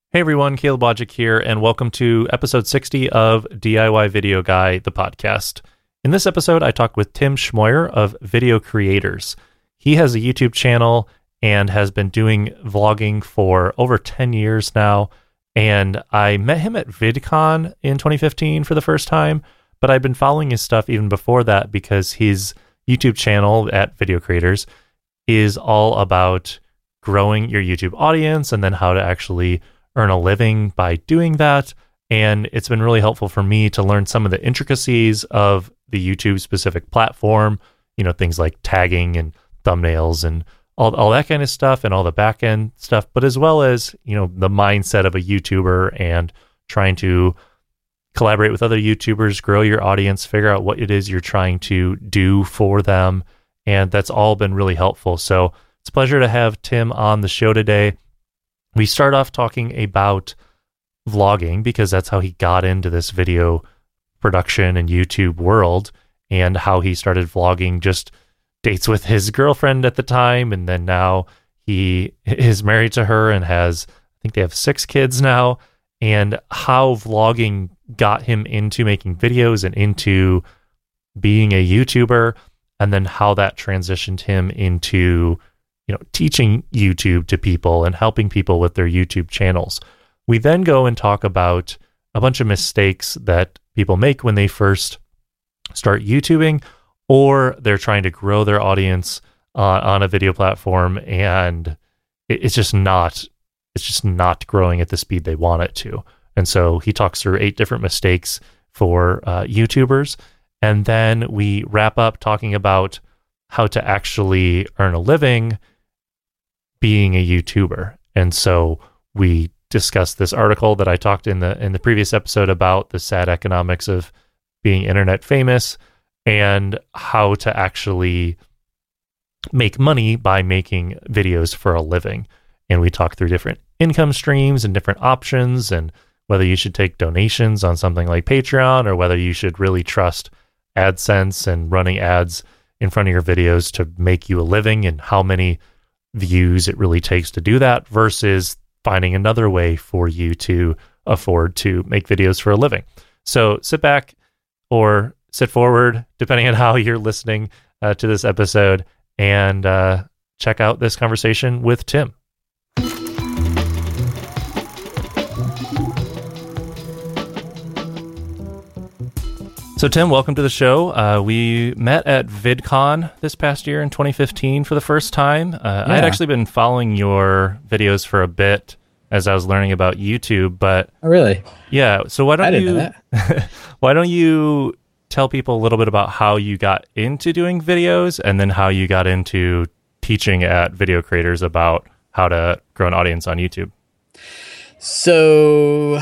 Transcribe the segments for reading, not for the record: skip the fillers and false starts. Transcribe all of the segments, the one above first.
Hey everyone, Caleb Wojcik here, and welcome to episode 60 of DIY Video Guy, the podcast. In this episode, I talked with Tim Schmoyer of Video Creators. He has a YouTube channel and has been doing vlogging for over 10 years now, and I met him at VidCon in 2015 for the first time, but I'd been following his stuff even before that because his YouTube channel at Video Creators is all about growing your YouTube audience and then how to actually earn a living by doing that. And it's been really helpful for me to learn some of the intricacies of the YouTube specific platform, things like tagging and thumbnails and all that kind of stuff and all the back end stuff, but as well as, the mindset of a YouTuber and trying to collaborate with other YouTubers, grow your audience, figure out what it is you're trying to do for them. And that's all been really helpful. So it's a pleasure to have Tim on the show today. We start off talking about vlogging because that's how he got into this video production and YouTube world, and how he started vlogging just dates with his girlfriend at the time. And then now he is married to her and I think they have 6 kids now, and how vlogging got him into making videos and into being a YouTuber, and then how that transitioned him into teaching YouTube to people and helping people with their YouTube channels. We then go and talk about a bunch of mistakes that people make when they first start YouTubing, or they're trying to grow their audience on a video platform, and it's just not growing at the speed they want it to. And so he talks through 8 different mistakes for YouTubers, and then we wrap up talking about how to actually earn a living being a YouTuber. And so we discussed this article that I talked in the previous episode about the sad economics of being internet famous and how to actually make money by making videos for a living. And we talked through different income streams and different options, and whether you should take donations on something like Patreon or whether you should really trust AdSense and running ads in front of your videos to make you a living, and how many views it really takes to do that versus finding another way for you to afford to make videos for a living. So sit back or sit forward, depending on how you're listening to this episode, and check out this conversation with Tim. So Tim, welcome to the show. We met at VidCon this past year in 2015 for the first time. I had actually been following your videos for a bit as I was learning about YouTube, but oh, really? Yeah. So why don't I didn't know that. Why don't you tell people a little bit about how you got into doing videos, and then how you got into teaching at Video Creators about how to grow an audience on YouTube? So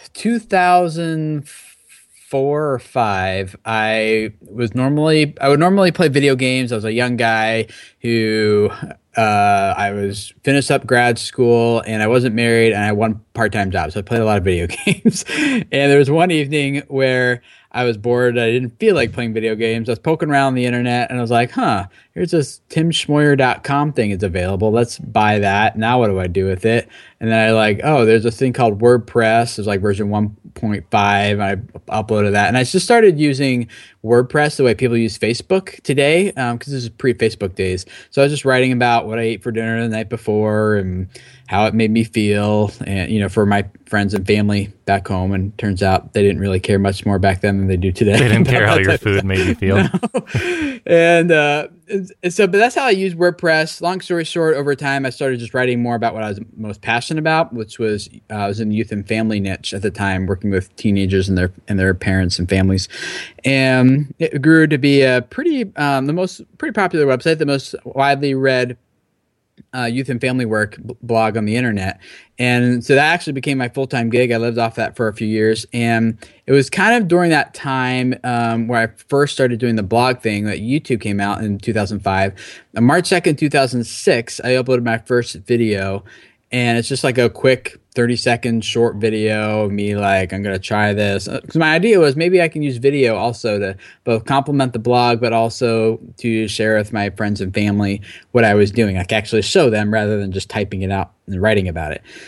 2004 or 5, I would normally play video games. I was a young guy who I was finished up grad school, and I wasn't married, and I had one part-time job, so I played a lot of video games. And there was one evening where I was bored. I didn't feel like playing video games. I was poking around the internet, and I was like, here's this timschmoyer.com thing is available. Let's buy that. Now what do I do with it? And then there's this thing called WordPress. It was like version 1.5, and I uploaded that. And I just started using WordPress the way people use Facebook today, because this is pre-Facebook days. So I was just writing about what I ate for dinner the night before and how it made me feel, and for my friends and family back home. And turns out they didn't really care much more back then than they do today. They didn't care how your food made you feel. No. And but that's how I used WordPress. Long story short, over time, I started just writing more about what I was most passionate about, which was I was in the youth and family niche at the time, working with teenagers and their parents and families. And it grew to be a pretty popular website, the most widely read youth and family work blog on the internet. And so that actually became my full-time gig. I lived off that for a few years. And it was kind of during that time where I first started doing the blog thing that YouTube came out in 2005. On March 2nd, 2006, I uploaded my first video. And it's just like a quick 30-second short video of me like, I'm going to try this. Because my idea was maybe I can use video also to both complement the blog, but also to share with my friends and family what I was doing. I could actually show them rather than just typing it out and writing about it.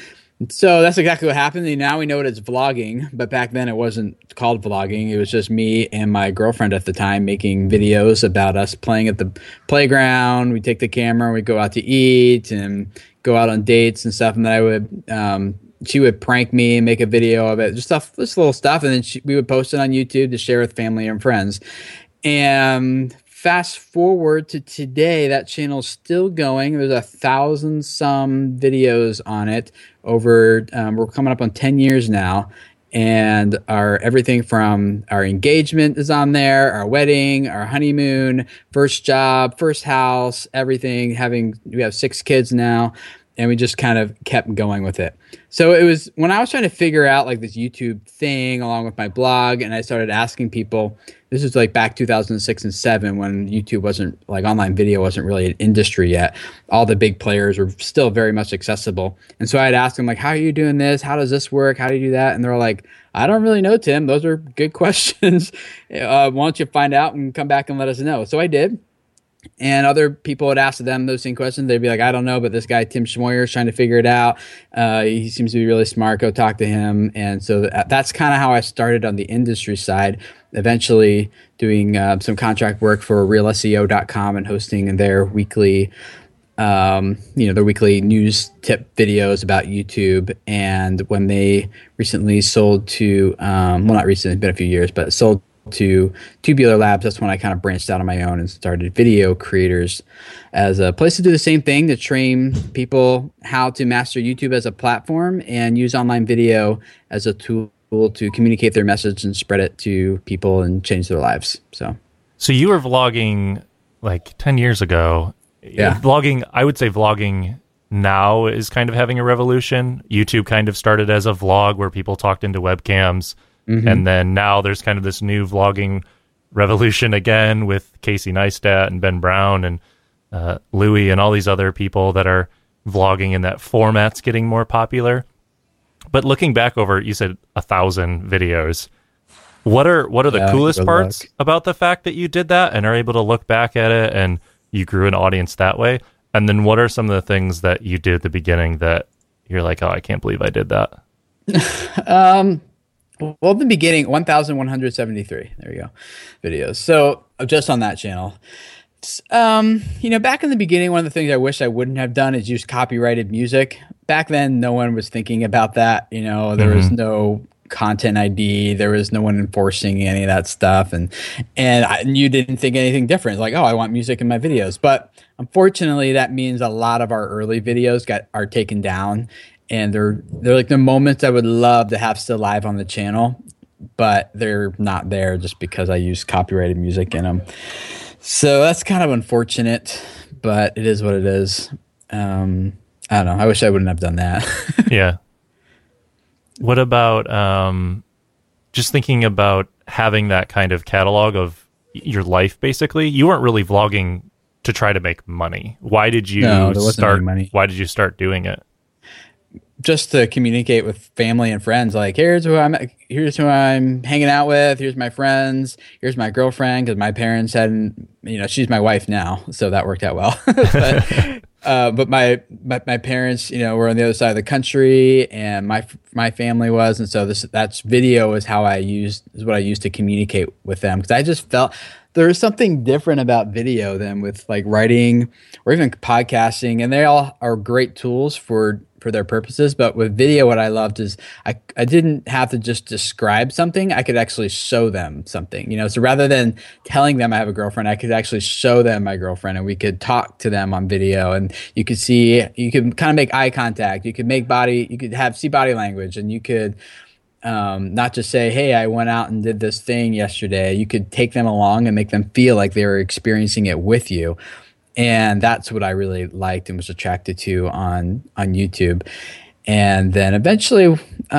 So that's exactly what happened. And now we know it's vlogging, but back then it wasn't called vlogging. It was just me and my girlfriend at the time making videos about us playing at the playground. We take the camera, we go out to eat and go out on dates and stuff. And then she would prank me and make a video of it, just little stuff. And then we would post it on YouTube to share with family and friends. And fast forward to today, that channel's still going. There's 1,000 some videos on it over, we're coming up on 10 years now. And everything from our engagement is on there, our wedding, our honeymoon, first job, first house, everything. We have 6 kids now, and we just kind of kept going with it. So it was when I was trying to figure out like this YouTube thing along with my blog, and I started asking people. This was like back 2006 and 7 when YouTube wasn't, like, online video wasn't really an industry yet. All the big players were still very much accessible. And so I'd ask them, like, how are you doing this? How does this work? How do you do that? And they're like, I don't really know, Tim. Those are good questions. Why don't you find out and come back and let us know? So I did. And other people would ask them those same questions. They'd be like, I don't know, but this guy, Tim Schmoyer, is trying to figure it out. He seems to be really smart. Go talk to him. And so that's kind of how I started on the industry side, eventually doing some contract work for RealSEO.com and hosting their weekly news tip videos about YouTube. And when they recently sold to, not recently, it's been a few years, but sold to Tubular Labs, that's when I kind of branched out on my own and started Video Creators as a place to do the same thing, to train people how to master YouTube as a platform and use online video as a tool to communicate their message and spread it to people and change their lives. So you were vlogging like 10 years ago. Yeah. I would say vlogging now is kind of having a revolution. YouTube kind of started as a vlog where people talked into webcams. Mm-hmm. And then now there's kind of this new vlogging revolution again with Casey Neistat and Ben Brown and Louie and all these other people that are vlogging, and that format's getting more popular. But looking back over, you said 1,000 videos. What are the coolest parts about the fact that you did that and are able to look back at it and you grew an audience that way? And then what are some of the things that you did at the beginning that you're like, oh, I can't believe I did that? Well, in the beginning, 1,173. There you go, videos. So just on that channel, back in the beginning, one of the things I wish I wouldn't have done is use copyrighted music. Back then, no one was thinking about that. There was no content ID. There was no one enforcing any of that stuff, and you didn't think anything different. Like, oh, I want music in my videos. But unfortunately, that means a lot of our early videos are taken down. And they're like the moments I would love to have still live on the channel, but they're not there just because I use copyrighted music in them. So that's kind of unfortunate, but it is what it is. I don't know. I wish I wouldn't have done that. Yeah. What about just thinking about having that kind of catalog of your life, basically? You weren't really vlogging to try to make money. Why did you Why did you start doing it? Just to communicate with family and friends, like, here's who I'm hanging out with. Here's my friends. Here's my girlfriend, because my parents hadn't, she's my wife now, so that worked out well. But my parents, were on the other side of the country, and my family was, and so that's video is what I used to communicate with them, because I just felt there was something different about video than with like writing or even podcasting, and they all are great tools for their purposes. But with video, what I loved is I didn't have to just describe something. I could actually show them something, so rather than telling them I have a girlfriend, I could actually show them my girlfriend, and we could talk to them on video, and you could kind of make eye contact. You could see body language, and you could not just say, hey, I went out and did this thing yesterday. You could take them along and make them feel like they were experiencing it with you. And that's what I really liked and was attracted to on YouTube. And then eventually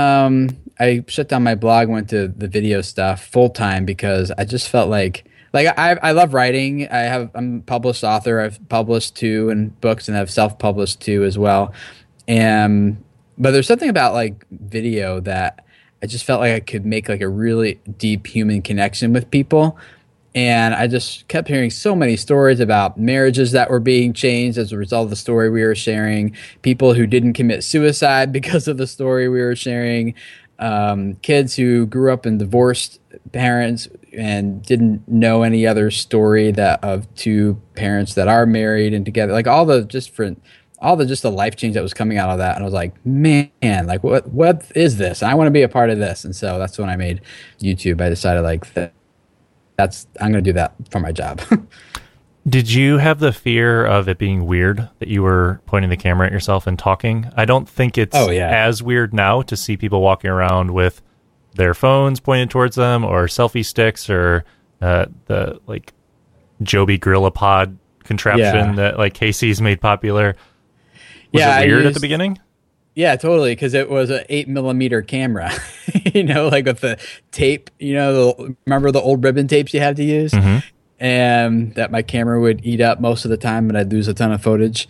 I shut down my blog, went to the video stuff full time, because I just felt like I love writing. I'm a published author. I've published 2 in books, and I've self-published 2 as well. But there's something about like video that I just felt like I could make like a really deep human connection with people. And I just kept hearing so many stories about marriages that were being changed as a result of the story we were sharing, people who didn't commit suicide because of the story we were sharing, kids who grew up in divorced parents and didn't know any other story that of two parents that are married and together, like all the just the life change that was coming out of that. And I was like, man, like what is this? I want to be a part of this. And so that's when I made YouTube. I decided like I'm going to do that for my job. Did you have the fear of it being weird that you were pointing the camera at yourself and talking? I don't think it's as weird now to see people walking around with their phones pointed towards them or selfie sticks or the like Joby GorillaPod contraption that like Casey's made popuremade. Was it weird at the beginning? Yeah, totally. Because it was an 8mm camera, like with the tape, remember the old ribbon tapes you had to use? Mm-hmm. And that my camera would eat up most of the time and I'd lose a ton of footage.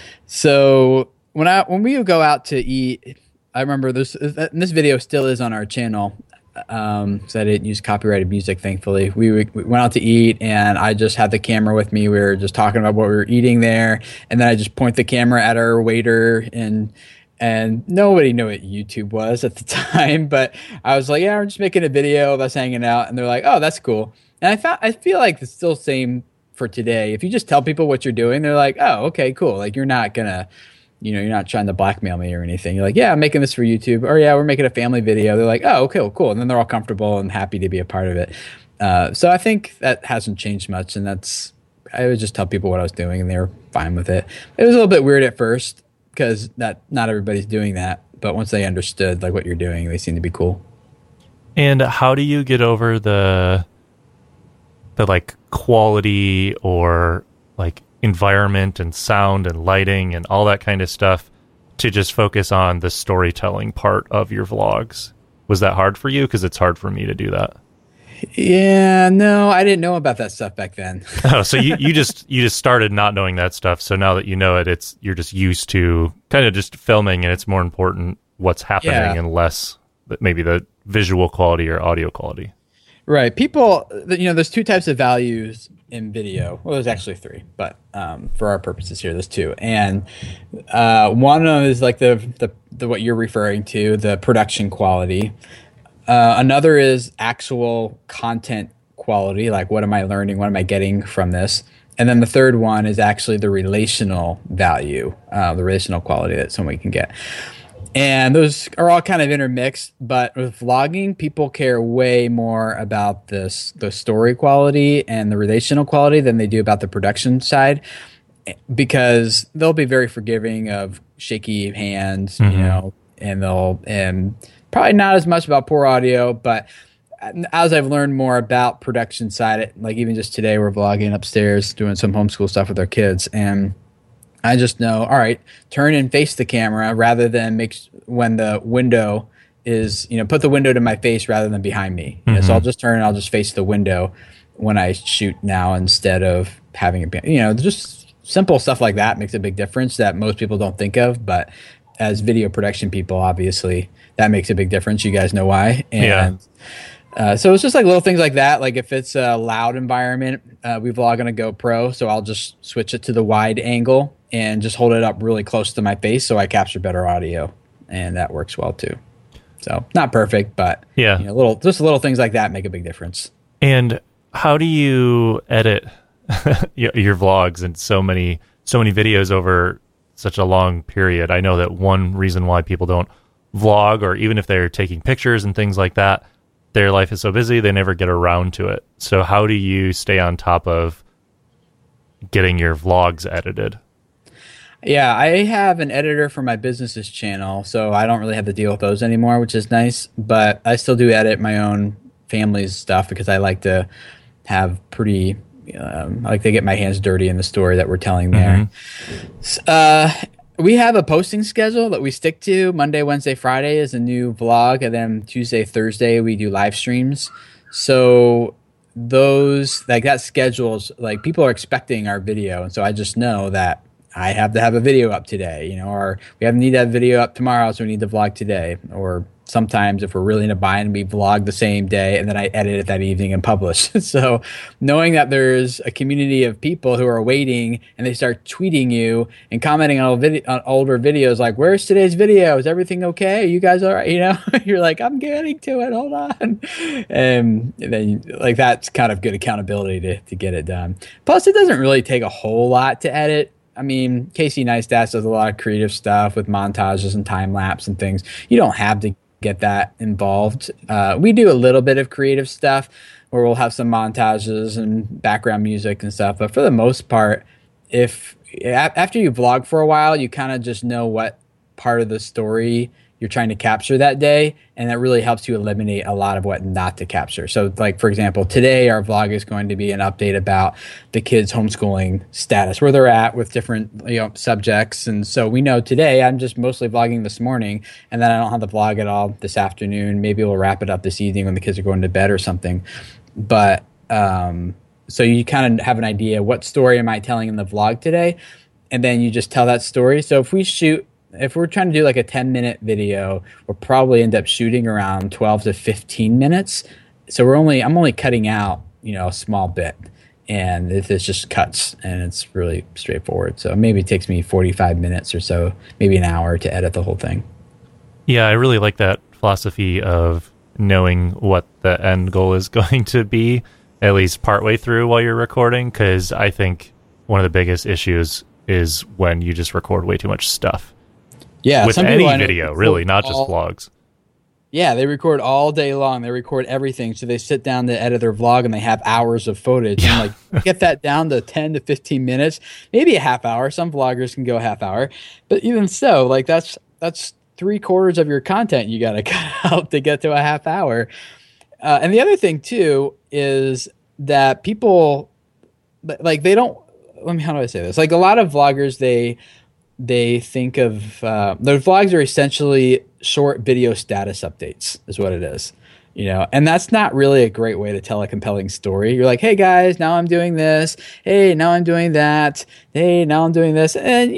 So when we would go out to eat, I remember this video still is on our channel. Because I didn't use copyrighted music, thankfully. We went out to eat, and I just had the camera with me. We were just talking about what we were eating there, and then I just point the camera at our waiter, and nobody knew what YouTube was at the time. But I was like, "Yeah, we're just making a video of us hanging out," and they're like, "Oh, that's cool." And I feel like it's still the same for today. If you just tell people what you're doing, they're like, "Oh, okay, cool." Like you're not gonna. You're not trying to blackmail me or anything. You're like, yeah, I'm making this for YouTube. Or yeah, we're making a family video. They're like, oh, okay, well, cool. And then they're all comfortable and happy to be a part of it. So I think that hasn't changed much. And I would just tell people what I was doing and they were fine with it. It was a little bit weird at first because not everybody's doing that. But once they understood like what you're doing, they seem to be cool. And how do you get over the like quality or like environment and sound and lighting and all that kind of stuff to just focus on the storytelling part of your vlogs? Was that hard for you? Because it's hard for me to do that. Yeah, no, I didn't know about that stuff back then. Oh, so you just started not knowing that stuff. So now that you know it, you're just used to kind of just filming, and it's more important what's happening and less maybe the visual quality or audio quality. Right. People, there's two types of values in video. Well, there's actually three, but for our purposes here, there's two. And one of them is like the what you're referring to, the production quality. Another is actual content quality, like what am I learning, what am I getting from this? And then the third one is actually the relational value, the relational quality that somebody can get. And those are all kind of intermixed, but with vlogging, people care way more about the story quality and the relational quality than they do about the production side, because they'll be very forgiving of shaky hands, and and probably not as much about poor audio. But as I've learned more about production side, like even just today, we're vlogging upstairs, doing some homeschool stuff with our kids, and I just know, all right, turn and face the camera rather than when the window is, put the window to my face rather than behind me. So I'll just turn and I'll just face the window when I shoot now instead of having it, just simple stuff like that makes a big difference that most people don't think of. But as video production people, obviously that makes a big difference. You guys know why. And so it's just like little things like that. Like if it's a loud environment, we vlog on a GoPro, so I'll just switch it to the wide angle and just hold it up really close to my face so I capture better audio, and that works well too. So not perfect, but little things like that make a big difference. And how do you edit your vlogs and so many videos over such a long period? I know that one reason why people don't vlog, or even if they're taking pictures and things like that, their life is so busy they never get around to it. So how do you stay on top of getting your vlogs edited? Yeah, I have an editor for my business's channel, so I don't really have to deal with those anymore, which is nice. But I still do edit my own family's stuff because I like to have I like to get my hands dirty in the story that we're telling there. We have a posting schedule that we stick to. Monday, Wednesday, Friday is a new vlog, and then Tuesday, Thursday we do live streams. So those, like that schedule's like people are expecting our video, and so I just know that I have to have a video up today, or we need to have a video up tomorrow, so we need to vlog today. Or sometimes if we're really in a bind, we vlog the same day and then I edit it that evening and publish. So knowing that there's a community of people who are waiting and they start tweeting you and commenting on older videos like, where's today's video? Is everything okay? You guys all right? You're like, I'm getting to it. Hold on. And then like that's kind of good accountability to get it done. Plus, it doesn't really take a whole lot to edit. I mean, Casey Neistat does a lot of creative stuff with montages and time lapse and things. You don't have to get that involved. We do a little bit of creative stuff where we'll have some montages and background music and stuff. But for the most part, after you vlog for a while, you kind of just know what part of the story you're trying to capture that day, and that really helps you eliminate a lot of what not to capture. So like, for example, today our vlog is going to be an update about the kids' homeschooling status, where they're at with different subjects. And so we know today I'm just mostly vlogging this morning, and then I don't have the vlog at all this afternoon. Maybe we'll wrap it up this evening when the kids are going to bed or something. But so you kind of have an idea, what story am I telling in the vlog today? And then you just tell that story. So if we're trying to do like a 10-minute video, we'll probably end up shooting around 12 to 15 minutes. So I'm only cutting out, a small bit, and it's just cuts, and it's really straightforward. So maybe it takes me 45 minutes or so, maybe an hour to edit the whole thing. Yeah, I really like that philosophy of knowing what the end goal is going to be, at least partway through while you're recording, because I think one of the biggest issues is when you just record way too much stuff. Yeah, with any video, really, not just vlogs. Yeah, they record all day long. They record everything. So they sit down to edit their vlog, and they have hours of footage. Yeah. And like, get that down to 10 to 15 minutes, maybe a half hour. Some vloggers can go a half hour. But even so, like that's 3/4 of your content you got to cut out to get to a half hour. And the other thing, too, is that people, like, they don't, how do I say this? Like, a lot of vloggers, they think of their vlogs are essentially short video status updates is what it is, and that's not really a great way to tell a compelling story. You're like, hey guys, now I'm doing this, hey, now I'm doing that, hey, now I'm doing this. And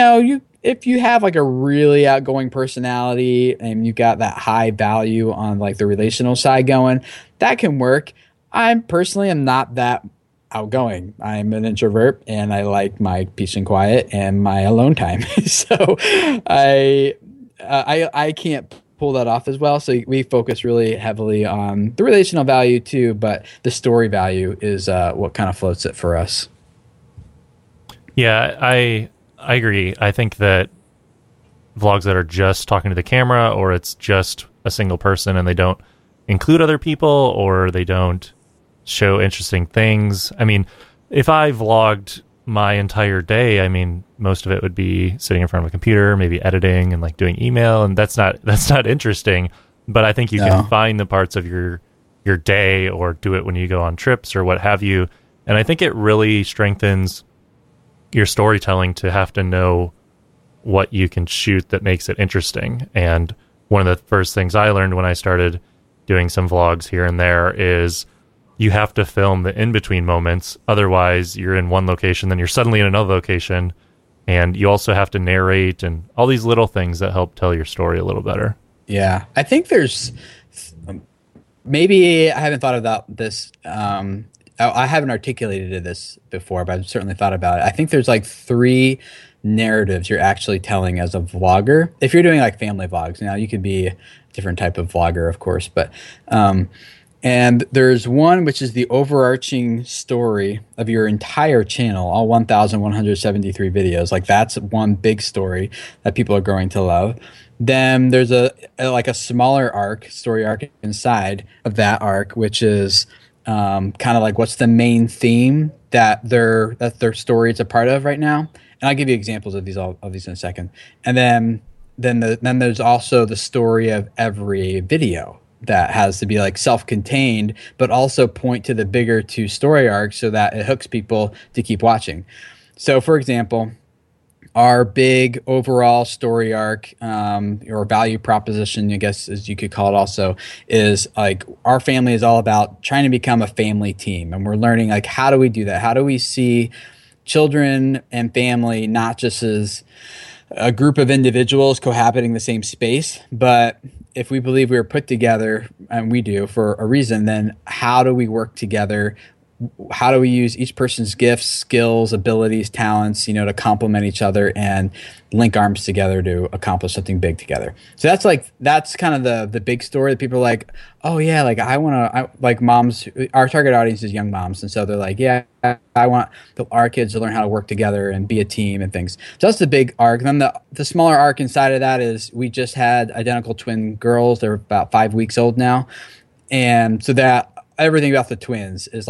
if you have like a really outgoing personality and you got that high value on like the relational side going, that can work. I personally am not that outgoing. I'm an introvert, and I like my peace and quiet and my alone time. So I can't pull that off as well. So we focus really heavily on the relational value too, but the story value is what kind of floats it for us. Yeah, I agree. I think that vlogs that are just talking to the camera, or it's just a single person and they don't include other people, or they don't show interesting things. I mean, if I vlogged my entire day, I mean, most of it would be sitting in front of a computer, maybe editing and like doing email, and that's not interesting. But I think you can find the parts of your day, or do it when you go on trips or what have you. And I think it really strengthens your storytelling to have to know what you can shoot that makes it interesting. And one of the first things I learned when I started doing some vlogs here and there is you have to film the in-between moments. Otherwise, you're in one location, then you're suddenly in another location, and you also have to narrate and all these little things that help tell your story a little better. Yeah, I think there's maybe I haven't thought about this. I haven't articulated this before, but I've certainly thought about it. I think there's like 3 narratives you're actually telling as a vlogger. If you're doing like family vlogs, now you could be a different type of vlogger, of course, but and there's one which is the overarching story of your entire channel, all 1,173 videos. Like that's one big story that people are growing to love. Then there's a smaller story arc inside of that arc, which is kind of like what's the main theme that their story is a part of right now. And I'll give you examples of these in a second. And then there's also the story of every video that has to be like self-contained, but also point to the bigger 2 story arcs so that it hooks people to keep watching. So, for example, our big overall story arc or value proposition, I guess as you could call it also, is like our family is all about trying to become a family team. And we're learning like, how do we do that? How do we see children and family, not just as a group of individuals cohabiting the same space, but if we believe we were put together, and we do for a reason, then how do we work together? How do we use each person's gifts, skills, abilities, talents, to complement each other and link arms together to accomplish something big together? So that's kind of the big story that people are like, oh yeah, like like moms, our target audience is young moms. And so they're like, yeah, I want our kids to learn how to work together and be a team and things. So that's the big arc. Then the smaller arc inside of that is we just had identical twin girls. They're about 5 weeks old now. And so that everything about the twins is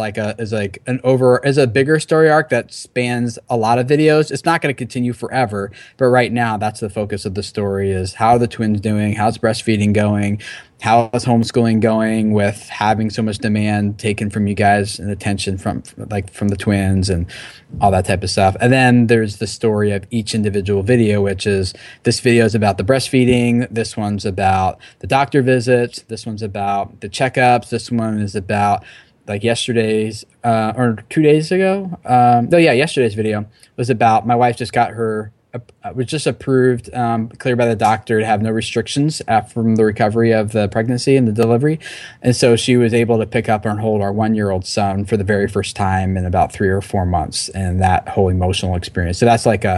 a bigger story arc that spans a lot of videos. It's not going to continue forever, but right now that's the focus of the story is how are the twins doing? How's breastfeeding going? How is homeschooling going with having so much demand taken from you guys and attention from the twins and all that type of stuff. And then there's the story of each individual video, which is this video is about the breastfeeding. This one's about the doctor visits. This one's about the checkups. This one is about like yesterday's or 2 days ago. Yesterday's video was about my wife just got her was just approved, cleared by the doctor to have no restrictions from the recovery of the pregnancy and the delivery. And so she was able to pick up and hold our 1-year-old son for the very first time in about 3 or 4 months, and that whole emotional experience. So that's like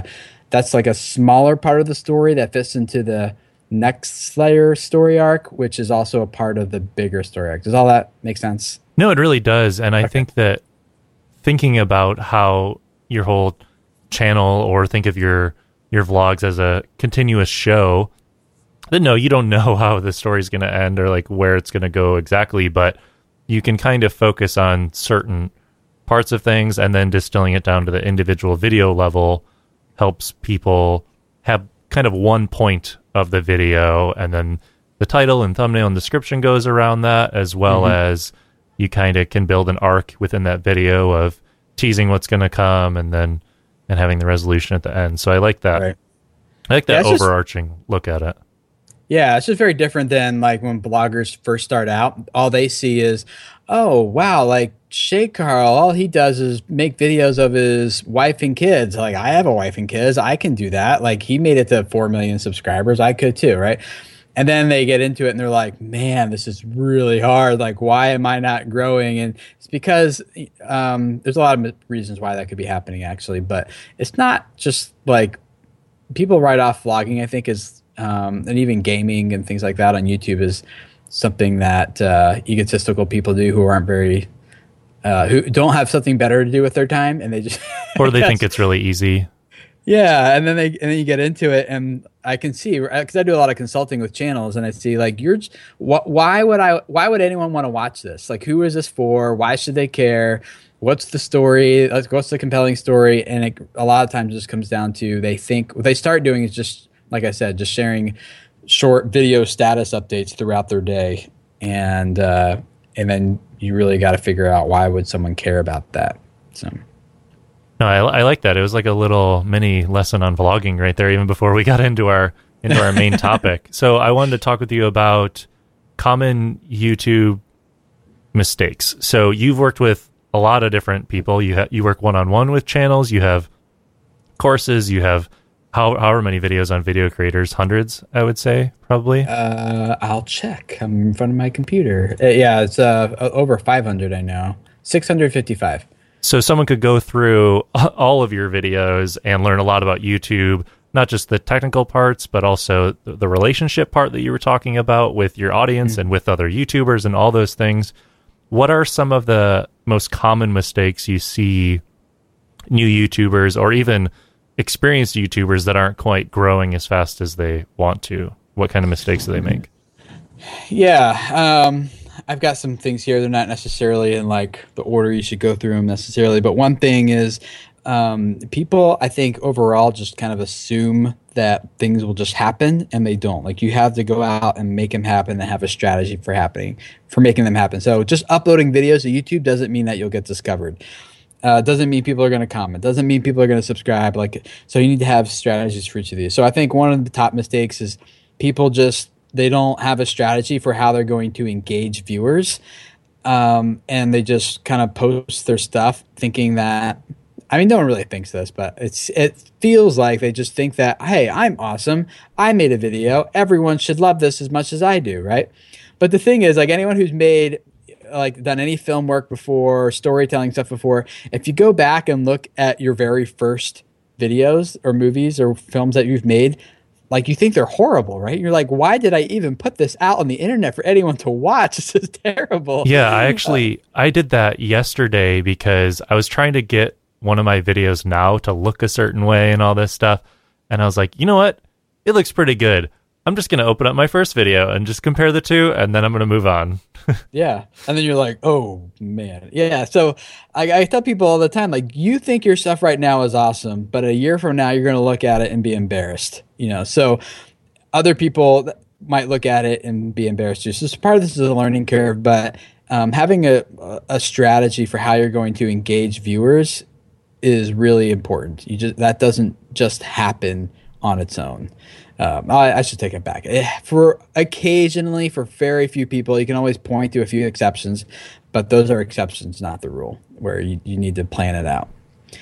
a smaller part of the story that fits into the next layer story arc, which is also a part of the bigger story arc. Does all that make sense? No, it really does. And I think that thinking about how your whole channel, or think of your vlogs as a continuous show, then no, you don't know how the story's going to end or like where it's going to go exactly, but you can kind of focus on certain parts of things, and then distilling it down to the individual video level helps people have kind of one point of the video, and then the title and thumbnail and description goes around that, as well as you kind of can build an arc within that video of teasing what's going to come and having the resolution at the end. So I like that. Right. I like that overarching look at it. Yeah, it's just very different than like when bloggers first start out. All they see is, oh, wow, like Shay Carl, all he does is make videos of his wife and kids. Like, I have a wife and kids. I can do that. Like, he made it to 4 million subscribers. I could too, right? And then they get into it and they're like, man, this is really hard. Like, why am I not growing? And it's because there's a lot of reasons why that could be happening, actually. But it's not just like people write off vlogging, I think, is and even gaming and things like that on YouTube is something that egotistical people do who aren't very who don't have something better to do with their time, and they just or they think it's really easy. Yeah, and then you get into it, and I can see, because I do a lot of consulting with channels, and I see like why would anyone want to watch this? Like, who is this for? Why should they care? What's the story? What's the compelling story? And a lot of times it just comes down to they think what they start doing is just, like I said, just sharing short video status updates throughout their day, and then you really got to figure out why would someone care about that. So. No, I like that. It was like a little mini lesson on vlogging right there, even before we got into our main topic. So I wanted to talk with you about common YouTube mistakes. So you've worked with a lot of different people. You work one-on-one with channels. You have courses. You have however many videos on video creators, hundreds, I would say, probably. I'll check. I'm in front of my computer. Yeah, it's over 500. I know, 655. So someone could go through all of your videos and learn a lot about YouTube, not just the technical parts, but also the relationship part that you were talking about with your audience and with other YouTubers and all those things. What are some of the most common mistakes you see new YouTubers or even experienced YouTubers that aren't quite growing as fast as they want to? What kind of mistakes do they make? Yeah, I've got some things here. They're not necessarily in like the order you should go through them necessarily, but one thing is people, I think, overall just kind of assume that things will just happen, and they don't. Like, you have to go out and make them happen and have a strategy for making them happen. So just uploading videos to YouTube doesn't mean that you'll get discovered. Doesn't mean people are going to comment. Doesn't mean people are going to subscribe. So you need to have strategies for each of these. So I think one of the top mistakes is people they don't have a strategy for how they're going to engage viewers. And they just kind of post their stuff thinking that I mean, no one really thinks this, but it feels like they just think that, hey, I'm awesome. I made a video. Everyone should love this as much as I do, right? But the thing is, like anyone who's made like done any film work before, storytelling stuff before, if you go back and look at your very first videos or movies or films that you've made, like you think they're horrible, right? You're like, why did I even put this out on the internet for anyone to watch? This is terrible. Yeah, I did that yesterday because I was trying to get one of my videos now to look a certain way and all this stuff. And I was like, you know what? It looks pretty good. I'm just going to open up my first video and just compare the two, and then I'm going to move on. Yeah. And then you're like, oh, man. Yeah. So I tell people all the time, like, you think your stuff right now is awesome, but a year from now, you're going to look at it and be embarrassed. So other people might look at it and be embarrassed too. So part of this is a learning curve, but having a strategy for how you're going to engage viewers is really important. That doesn't just happen on its own. I should take it back. For occasionally, for very few people, you can always point to a few exceptions, but those are exceptions, not the rule, where you need to plan it out.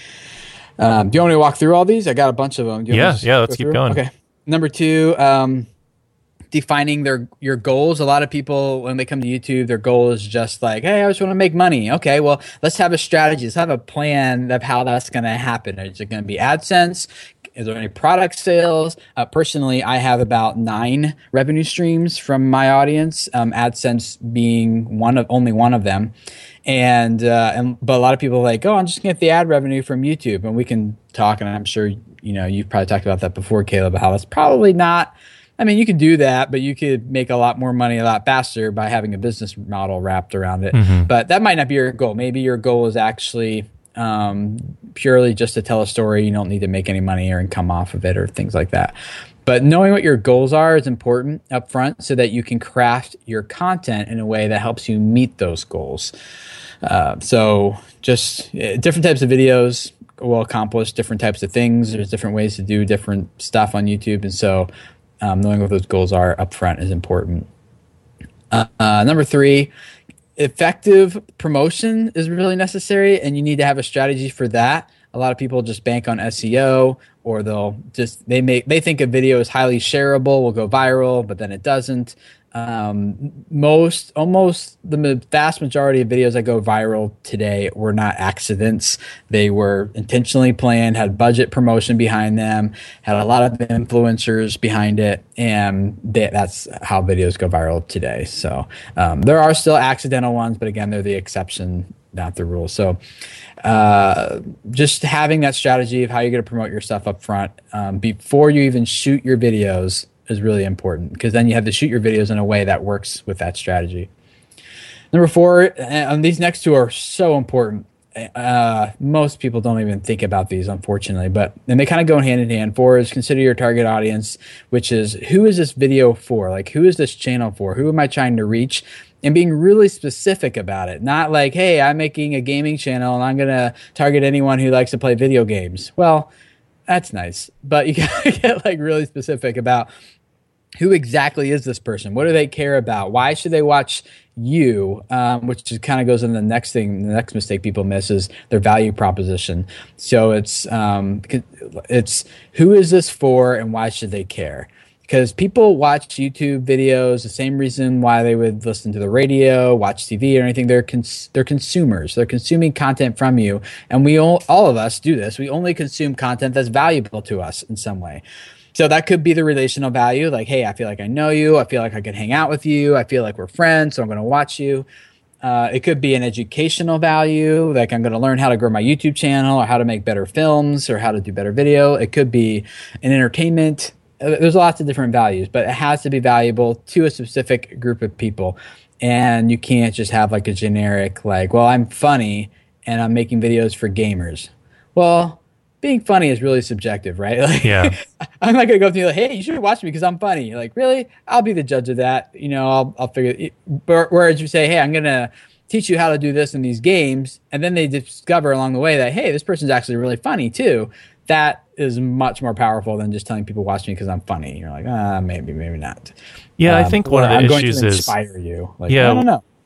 Do you want me to walk through all these? I got a bunch of them. Yeah, let's keep going. Okay. Number 2, defining your goals. A lot of people, when they come to YouTube, their goal is just like, hey, I just want to make money. Okay, well, let's have a strategy. Let's have a plan of how that's going to happen. Is it going to be AdSense? Is there any product sales? Personally, I have about 9 revenue streams from my audience, AdSense being only one of them. But a lot of people are like, oh, I'm just going to get the ad revenue from YouTube. And we can talk, and I'm sure you've probably talked about that before, Caleb, how that's probably not. I mean, you could do that, but you could make a lot more money a lot faster by having a business model wrapped around it. Mm-hmm. But that might not be your goal. Maybe your goal is actually purely just to tell a story. You don't need to make any money or income off of it or things like that. But knowing what your goals are is important up front so that you can craft your content in a way that helps you meet those goals. So just different types of videos will accomplish different types of things. There's different ways to do different stuff on YouTube. And so knowing what those goals are up front is important. Number 3, effective promotion is really necessary, and you need to have a strategy for that. A lot of people just bank on SEO, or they think a video is highly shareable, will go viral, but then it doesn't. Almost the vast majority of videos that go viral today were not accidents. They were intentionally planned, had budget promotion behind them, had a lot of influencers behind it, and that's how videos go viral today. So there are still accidental ones, but again, they're the exception, not the rule. So just having that strategy of how you're going to promote your stuff up front before you even shoot your videos is really important, because then you have to shoot your videos in a way that works with that strategy. Number 4, and these next 2 are so important. Most people don't even think about these, unfortunately, and they kind of go hand in hand. 4 is consider your target audience, which is, who is this video for? Like, who is this channel for? Who am I trying to reach? And being really specific about it. Not like, hey, I'm making a gaming channel and I'm going to target anyone who likes to play video games. Well, that's nice, but you gotta get like really specific about who exactly is this person? What do they care about? Why should they watch you? Which kind of goes into the next thing. The next mistake people miss is their value proposition. So it's who is this for, and why should they care? Because people watch YouTube videos the same reason why they would listen to the radio, watch TV, or anything. They're consumers. They're consuming content from you, and all of us do this. We only consume content that's valuable to us in some way. So that could be the relational value, like, hey, I feel like I know you. I feel like I could hang out with you. I feel like we're friends, so I'm going to watch you. It could be an educational value, like I'm going to learn how to grow my YouTube channel, or how to make better films, or how to do better video. It could be an entertainment. There's lots of different values, but it has to be valuable to a specific group of people. And you can't just have like a generic, like, well, I'm funny and I'm making videos for gamers. Well, being funny is really subjective, right? Like, yeah. I'm not going to go up to you like, hey, you should watch me because I'm funny. You're like, really? I'll be the judge of that. I'll figure it. Whereas you say, hey, I'm going to teach you how to do this in these games. And then they discover along the way that, hey, this person's actually really funny too. That is much more powerful than just telling people watch me because I'm funny. You're like, maybe not. Yeah, I think one of the I'm issues going to is inspire you. Like, yeah, I don't know.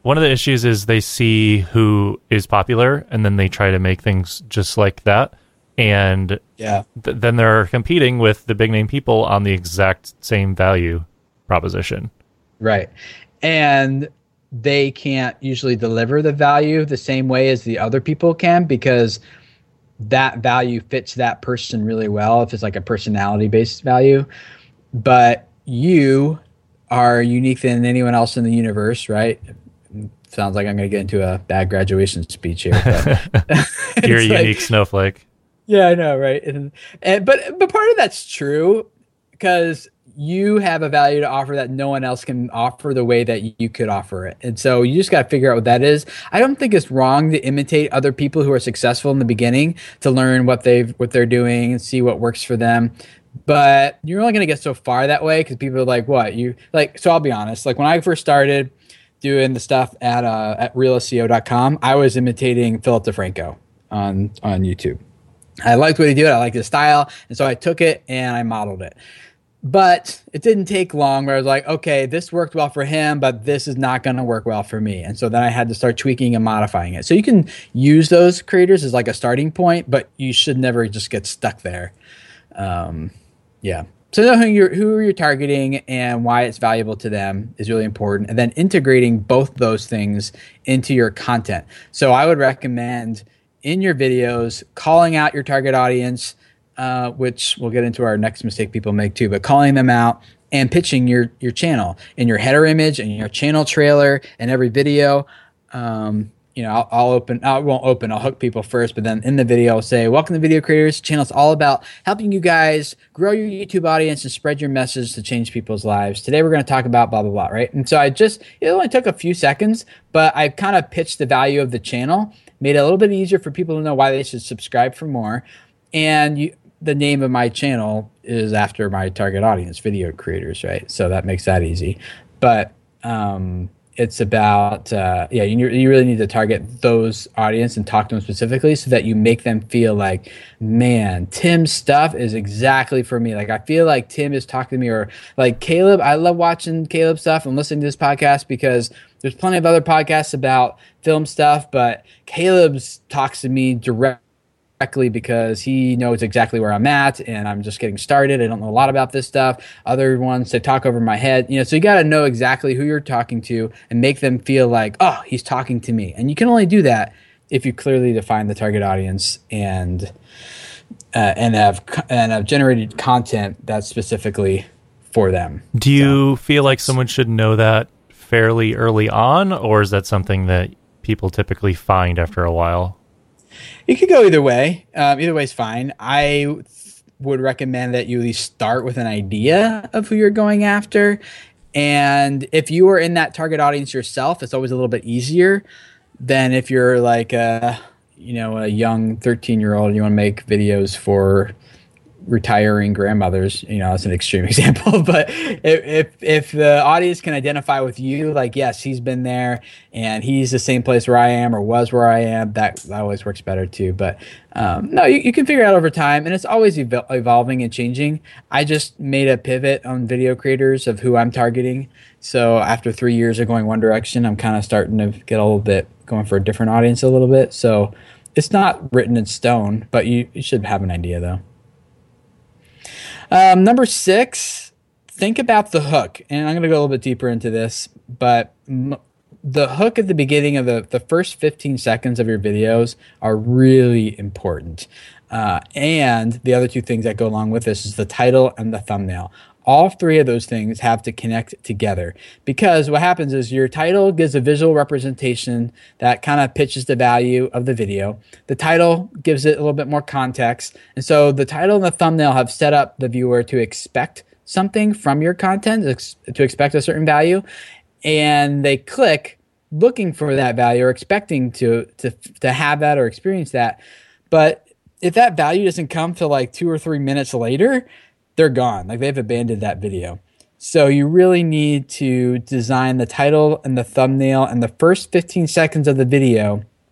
one of the issues is they see who is popular and then they try to make things just like that. And then they're competing with the big name people on the exact same value proposition. Right. And they can't usually deliver the value the same way as the other people can, because that value fits that person really well if it's like a personality based value. But you are unique than anyone else in the universe, right? Sounds like I'm going to get into a bad graduation speech here. But you're a unique snowflake. Yeah, I know, right? But part of that's true, because you have a value to offer that no one else can offer the way that you could offer it. And so you just got to figure out what that is. I don't think it's wrong to imitate other people who are successful in the beginning to learn what they're doing and see what works for them. But you're only going to get so far that way, because people are like, what? So I'll be honest. Like when I first started doing the stuff at realseo.com, I was imitating Philip DeFranco on YouTube. I liked what he did. I liked his style. And so I took it and I modeled it. But it didn't take long where I was like, okay, this worked well for him, but this is not going to work well for me. And so then I had to start tweaking and modifying it. So you can use those creators as like a starting point, but you should never just get stuck there. So know who you're targeting and why it's valuable to them is really important. And then integrating both those things into your content. So I would recommend in your videos calling out your target audience, which we'll get into our next mistake people make too, but calling them out and pitching your channel in your header image and your channel trailer and every video. I'll hook people first, but then in the video I'll say, welcome to Video Creators Channel. It's all about helping you guys grow your YouTube audience and spread your message to change people's lives. Today we're going to talk about blah, blah, blah, right? And so it only took a few seconds, but I kind of pitched the value of the channel, made it a little bit easier for people to know why they should subscribe for more. And the name of my channel is after my target audience, Video Creators, right? So that makes that easy. But it's about, you really need to target those audience and talk to them specifically so that you make them feel like, man, Tim's stuff is exactly for me. Like, I feel like Tim is talking to me, or like Caleb. I love watching Caleb stuff and listening to this podcast because there's plenty of other podcasts about film stuff, but Caleb's talks to me directly because he knows exactly where I'm at and I'm just getting started. I don't know a lot about this stuff. Other ones, they talk over my head. So you got to know exactly who you're talking to and make them feel like, oh, he's talking to me. And you can only do that if you clearly define the target audience and have generated content that's specifically for them. Do you feel like someone should know that fairly early on, or is that something that people typically find after a while? It could go either way. Either way is fine. I would recommend that you at least start with an idea of who you're going after. And if you are in that target audience yourself, it's always a little bit easier than if you're like a young 13-year-old and you want to make videos for retiring grandmothers. That's an extreme example, but if the audience can identify with you, like, yes, he's been there and he's the same place where I am or was where I am, that always works better too. But no, you can figure it out over time, and it's always evolving and changing. I just made a pivot on Video Creators of who I'm targeting. So after 3 years of going one direction, I'm kind of starting to get a little bit going for a different audience a little bit. So it's not written in stone, but you should have an idea though. Number 6, think about the hook. And I'm going to go a little bit deeper into this, but the hook at the beginning of the first 15 seconds of your videos are really important. And the other two things that go along with this is the title and the thumbnail. All three of those things have to connect together, because what happens is your title gives a visual representation that kind of pitches the value of the video. The title gives it a little bit more context. And so the title and the thumbnail have set up the viewer to expect something from your content, to expect a certain value. And they click looking for that value or expecting to have that or experience that. But if that value doesn't come till like 2 or 3 minutes later, they're gone. Like, they've abandoned that video. So you really need to design the title and the thumbnail and the first 15 seconds of the video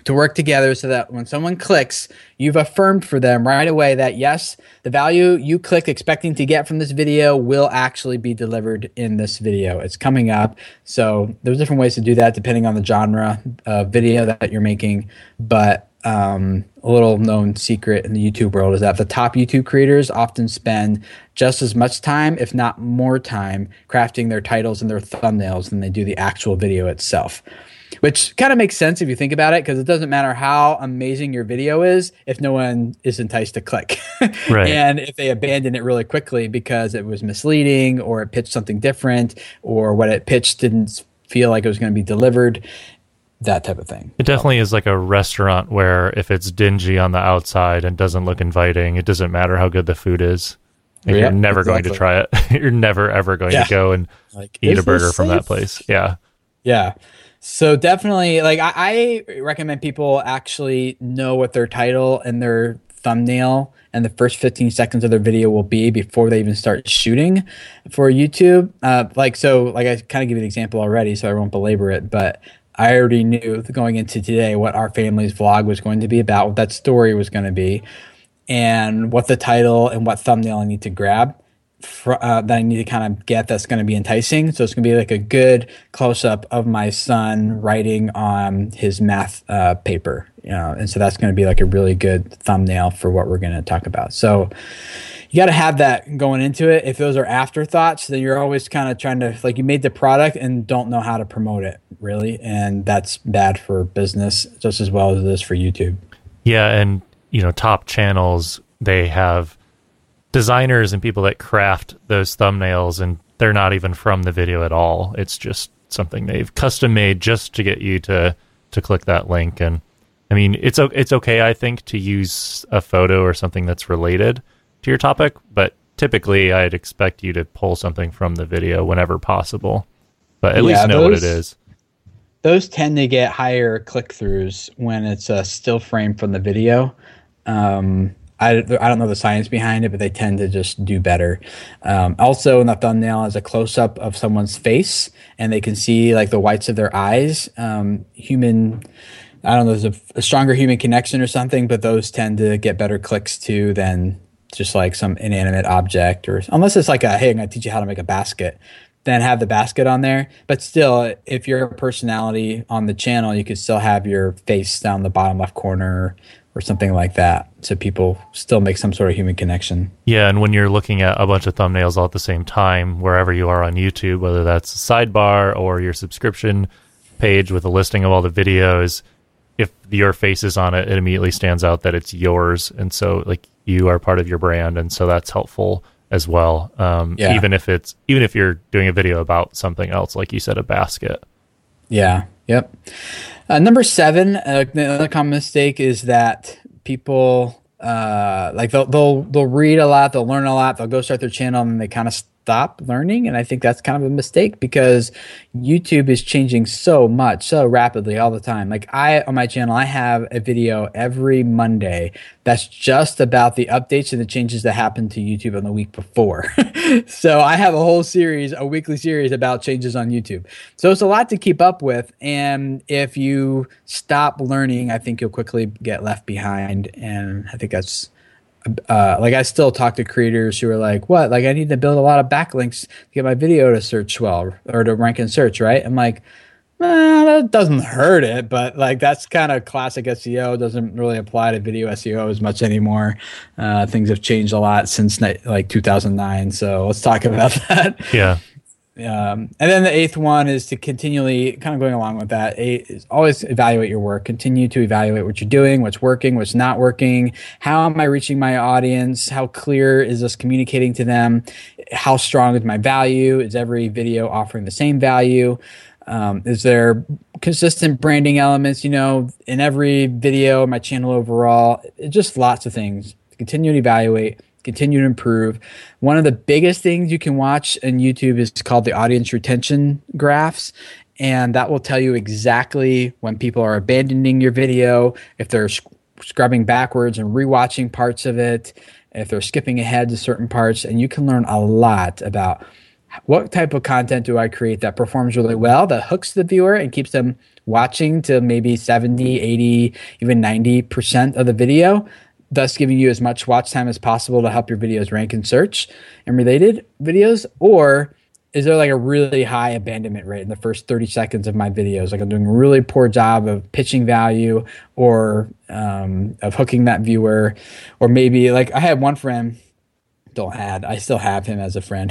to work together so that when someone clicks, you've affirmed for them right away that yes, the value you clicked expecting to get from this video will actually be delivered in this video. It's coming up. So there's different ways to do that depending on the genre of video that you're making. But a little known secret in the YouTube world is that the top YouTube creators often spend just as much time, if not more time, crafting their titles and their thumbnails than they do the actual video itself. Which kind of makes sense if you think about it, because it doesn't matter how amazing your video is if no one is enticed to click. Right. And if they abandon it really quickly because it was misleading or it pitched something different or what it pitched didn't feel like it was going to be delivered, that type of thing. It definitely is like a restaurant where if it's dingy on the outside and doesn't look inviting, it doesn't matter how good the food is. Like, you're never going to try it. You're never, ever going to go and eat a burger from that place. Yeah. Yeah. So definitely, like I recommend people actually know what their title and their thumbnail and the first 15 seconds of their video will be before they even start shooting for YouTube. Like I kind of give you the example already, so I won't belabor it, but I already knew going into today what our family's vlog was going to be about, what that story was going to be, and what the title and what thumbnail I need to grab that I need to kind of get that's going to be enticing. So it's going to be like a good close-up of my son writing on his math paper, and so that's going to be like a really good thumbnail for what we're going to talk about. So you got to have that going into it. If those are afterthoughts, then you're always kind of trying to, like, you made the product and don't know how to promote it, really. And that's bad for business just as well as it is for YouTube. Yeah, and, top channels, they have designers and people that craft those thumbnails, and they're not even from the video at all. It's just something they've custom made just to get you to click that link. And, I mean, it's okay, I think, to use a photo or something that's related to your topic, but typically I'd expect you to pull something from the video whenever possible, but at least know what it is. Those tend to get higher click-throughs when it's a still frame from the video. I don't know the science behind it, but they tend to just do better. Also, in the thumbnail is a close-up of someone's face, and they can see like the whites of their eyes. I don't know, there's a stronger human connection or something, but those tend to get better clicks too than just like some inanimate object, or unless it's like hey, I'm going to teach you how to make a basket, then have the basket on there. But still, if you're a personality on the channel, you could still have your face down the bottom left corner or something like that, so people still make some sort of human connection. Yeah, and when you're looking at a bunch of thumbnails all at the same time, wherever you are on YouTube, whether that's a sidebar or your subscription page with a listing of all the videos, if your face is on it, it immediately stands out that it's yours, and so like you are part of your brand, and so that's helpful as well. Even if you're doing a video about something else, like you said, a basket. Yeah. Yep. Number 7, another common mistake is that people they'll read a lot, they'll learn a lot, they'll go start their channel, and then they kind of stop learning. And I think that's kind of a mistake because YouTube is changing so much, so rapidly all the time. Like on my channel, I have a video every Monday that's just about the updates and the changes that happened to YouTube on the week before. So I have a whole series, a weekly series about changes on YouTube. So it's a lot to keep up with. And if you stop learning, I think you'll quickly get left behind. And I think that's I still talk to creators who are like, what? Like, I need to build a lot of backlinks to get my video to search well or to rank in search, right? I'm like, that doesn't hurt it, but like that's kind of classic SEO. Doesn't really apply to video SEO as much anymore. Things have changed a lot since like 2009. So let's talk about that. Yeah. And then the 8th one is to continually, kind of going along with that, is always evaluate your work. Continue to evaluate what you're doing, what's working, what's not working. How am I reaching my audience? How clear is this communicating to them? How strong is my value? Is every video offering the same value? Is there consistent branding elements, in every video, my channel overall? Just lots of things. Continue to evaluate. Continue to improve. One of the biggest things you can watch on YouTube is called the audience retention graphs. And that will tell you exactly when people are abandoning your video, if they're scrubbing backwards and rewatching parts of it, if they're skipping ahead to certain parts. And you can learn a lot about what type of content do I create that performs really well, that hooks the viewer and keeps them watching to maybe 70, 80, even 90% of the video, thus giving you as much watch time as possible to help your videos rank in search and related videos? Or is there like a really high abandonment rate in the first 30 seconds of my videos? Like I'm doing a really poor job of pitching value or of hooking that viewer. Or maybe like I had one friend, I still have him as a friend.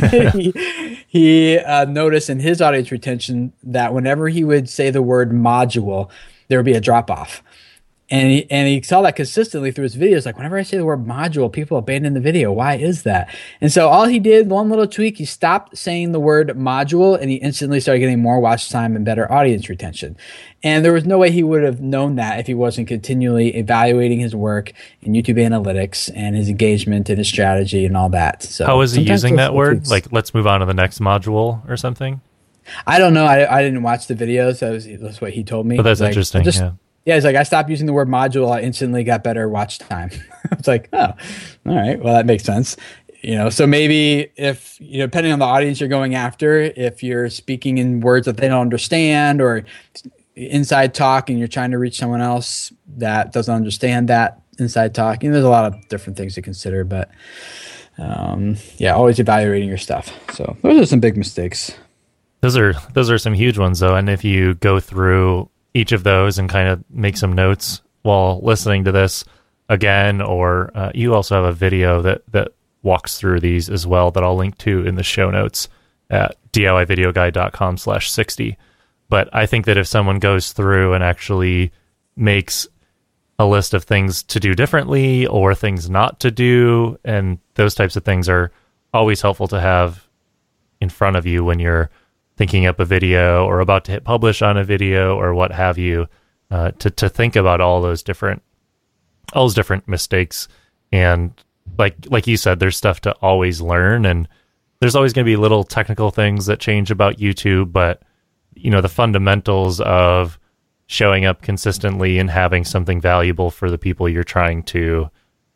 he noticed in his audience retention that whenever he would say the word module, there would be a drop off. And he saw that consistently through his videos. Like, whenever I say the word module, people abandon the video. Why is that? And so all he did, one little tweak, he stopped saying the word module, and he instantly started getting more watch time and better audience retention. And there was no way he would have known that if he wasn't continually evaluating his work in YouTube analytics and his engagement and his strategy and all that. So how is he using that word? Tweaks. Like, let's move on to the next module or something? I don't know. I didn't watch the videos. That's what he told me. But that's interesting, yeah. Yeah, it's like I stopped using the word module. I instantly got better watch time. It's like, oh, all right. Well, that makes sense. So maybe if, depending on the audience you're going after, if you're speaking in words that they don't understand or inside talk and you're trying to reach someone else that doesn't understand that inside talk, there's a lot of different things to consider. But always evaluating your stuff. So those are some big mistakes. Those are some huge ones, though. And if you go through each of those and kind of make some notes while listening to this again, or you also have a video that walks through these as well that I'll link to in the show notes at DIYvideoguy.com/60. But I think that if someone goes through and actually makes a list of things to do differently or things not to do, and those types of things are always helpful to have in front of you when you're thinking up a video or about to hit publish on a video or what have you, to think about all those different mistakes. And like you said, there's stuff to always learn, and there's always going to be little technical things that change about YouTube, but the fundamentals of showing up consistently and having something valuable for the people you're trying to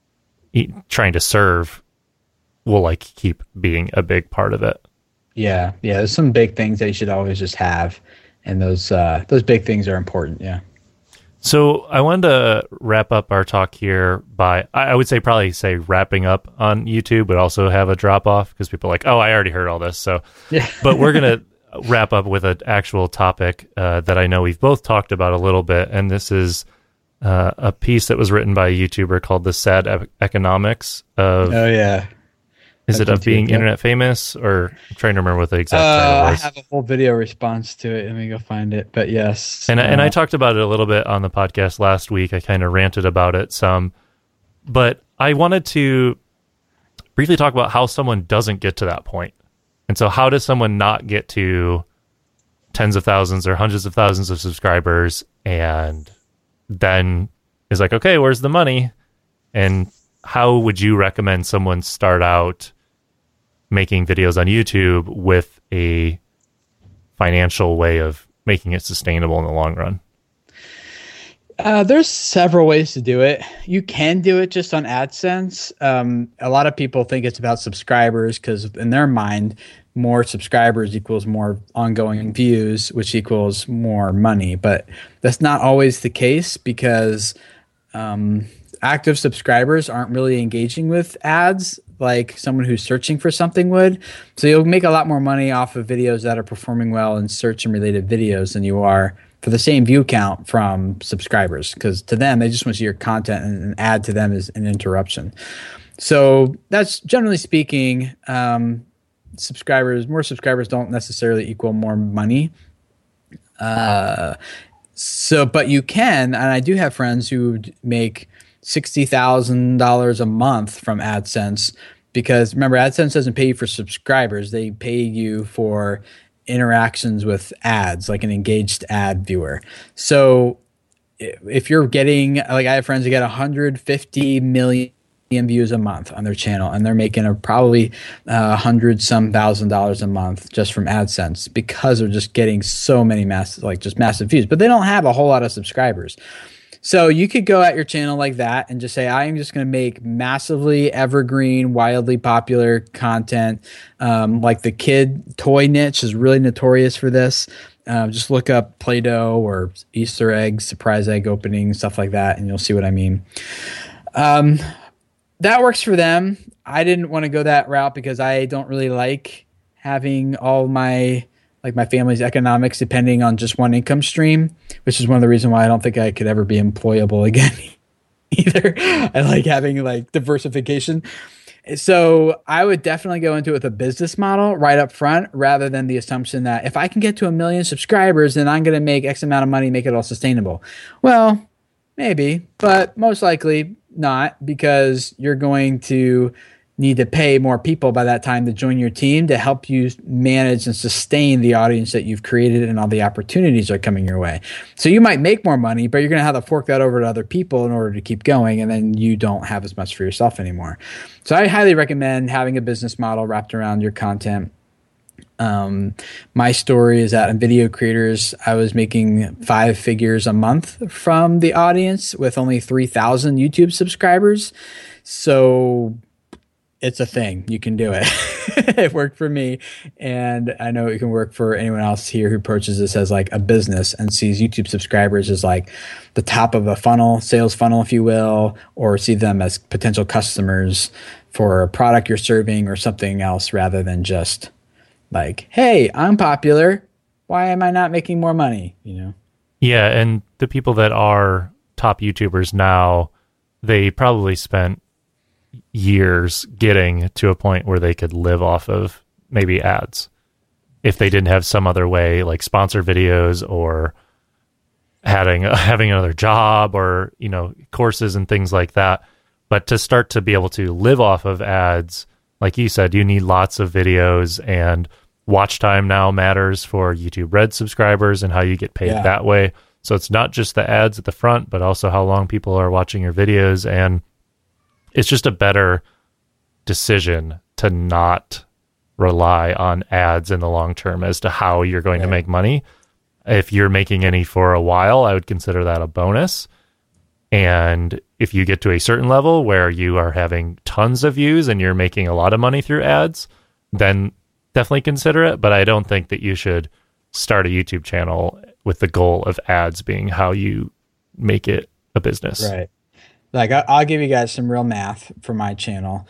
serve will keep being a big part of it. Yeah. There's some big things that you should always just have, and those big things are important. Yeah. So I wanted to wrap up our talk here by, I would probably say wrapping up on YouTube, but also have a drop off because people are like, oh, I already heard all this. So, yeah. But we're gonna wrap up with an actual topic that I know we've both talked about a little bit, and this is a piece that was written by a YouTuber called The Sad Economics of. Oh yeah. Is it of being internet famous, or I'm trying to remember what the exact title was? I have a whole video response to it. Let me go find it. But yes. And I talked about it a little bit on the podcast last week. I kind of ranted about it some. But I wanted to briefly talk about how someone doesn't get to that point. And so how does someone not get to tens of thousands or hundreds of thousands of subscribers and then is like, okay, where's the money? And how would you recommend someone start out making videos on YouTube with a financial way of making it sustainable in the long run? There's several ways to do it. You can do it just on AdSense. A lot of people think it's about subscribers because in their mind, more subscribers equals more ongoing views, which equals more money. But that's not always the case because active subscribers aren't really engaging with ads like someone who's searching for something would. So you'll make a lot more money off of videos that are performing well in search and related videos than you are for the same view count from subscribers, because to them, they just want to see your content, and an ad to them is an interruption. So that's generally speaking, more subscribers don't necessarily equal more money. But you can, and I do have friends who make $60,000 a month from AdSense, because remember, AdSense doesn't pay you for subscribers. They pay you for interactions with ads, like an engaged ad viewer. So if you're getting, like I have friends who get 150 million views a month on their channel, and they're making probably $100,000 a month just from AdSense because they're just getting so many massive views, but they don't have a whole lot of subscribers. So you could go at your channel like that and just say, I am just going to make massively evergreen, wildly popular content. Like the kid toy niche is really notorious for this. Just look up Play-Doh or Easter eggs, surprise egg opening, stuff like that, and you'll see what I mean. That works for them. I didn't want to go that route because I don't really like having all my family's economics depending on just one income stream, which is one of the reasons why I don't think I could ever be employable again either. I like having like diversification. So I would definitely go into it with a business model right up front rather than the assumption that if I can get to 1 million subscribers, then I'm going to make X amount of money, make it all sustainable. Well, maybe, but most likely not, because you're going to need to pay more people by that time to join your team to help you manage and sustain the audience that you've created and all the opportunities that are coming your way. So you might make more money, but you're going to have to fork that over to other people in order to keep going, and then you don't have as much for yourself anymore. So I highly recommend having a business model wrapped around your content. My story is that in Video Creators, I was making 5 figures a month from the audience with only 3,000 YouTube subscribers. So it's a thing. You can do it. It worked for me. And I know it can work for anyone else here who approaches this as like a business and sees YouTube subscribers as like the top of a funnel, sales funnel, if you will, or see them as potential customers for a product you're serving or something else rather than just like, hey, I'm popular. Why am I not making more money? You know? Yeah. And the people that are top YouTubers now, they probably spent years getting to a point where they could live off of maybe ads if they didn't have some other way, like sponsor videos or having another job or, you know, courses and things like that. But to start to be able to live off of ads, like you said, you need lots of videos, and watch time now matters for YouTube Red subscribers and how you get paid that way. So it's not just the ads at the front, but also how long people are watching your videos. And it's just a better decision to not rely on ads in the long term as to how you're going to make money. If you're making any for a while, I would consider that a bonus. And if you get to a certain level where you are having tons of views and you're making a lot of money through ads, then definitely consider it. But I don't think that you should start a YouTube channel with the goal of ads being how you make it a business. Right. Like I'll give you guys some real math for my channel.